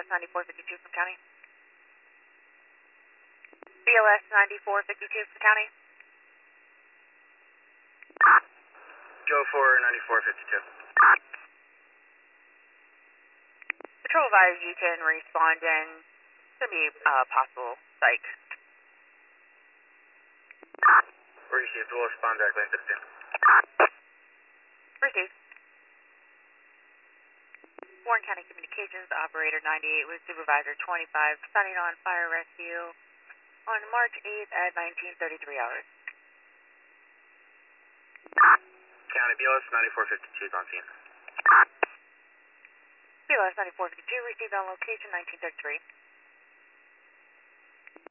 BLS 9452 from county. BLS 9452 from county. Go for 9452. Patrol advise you can respond and it's going to be possible psych. Received. We'll respond directly into the scene. Received. Warren County Communications, Operator 98 with Supervisor 25, signing on fire rescue on March 8th at 19:33 hours. County BLS 9452 is on scene. BLS 9452 received on location 19:33.